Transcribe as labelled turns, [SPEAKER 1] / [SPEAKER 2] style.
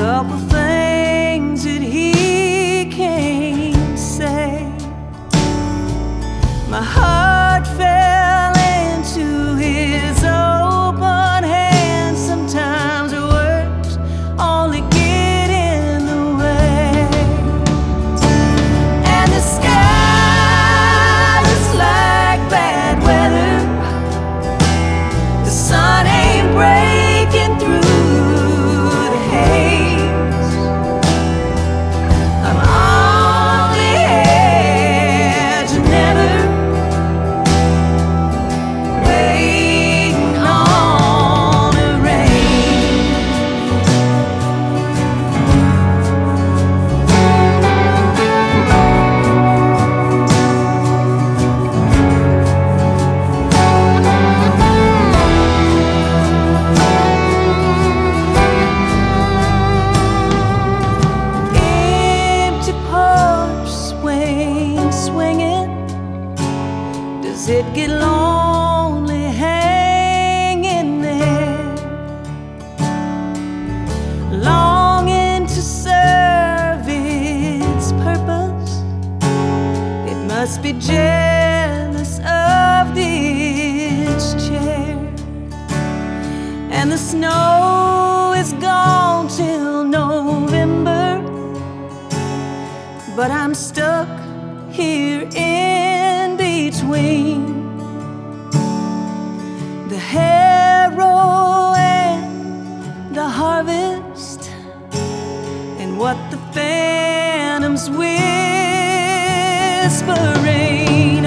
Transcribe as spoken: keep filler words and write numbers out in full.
[SPEAKER 1] couple things that he can't say. My heart fell into his open hands. Sometimes words only get in the way, and the sky looks like bad weather. The sun ain't breaking through the haze. I'm on the edge of never, waiting on the rain. Empty porch swing, swinging. Does it get lonely hanging there, longing to serve its purpose? It must be jealous of this chair. And the snow is gone till November, but I'm stuck here in between the harrow and the harvest, and what the phantom's whispering.